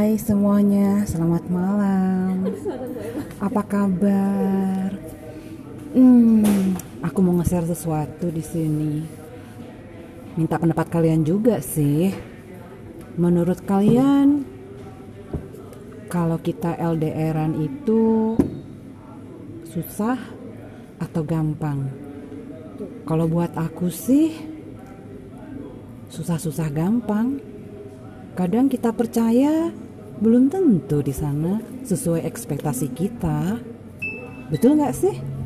Hai semuanya, selamat malam. Apa kabar? Aku mau nge-share sesuatu di sini. Minta pendapat kalian juga sih. Menurut kalian, kalau kita LDRan itu susah atau gampang? Kalau buat aku sih, susah-susah gampang. Kadang kita percaya, belum tentu di sana sesuai ekspektasi kita. Betul nggak sih?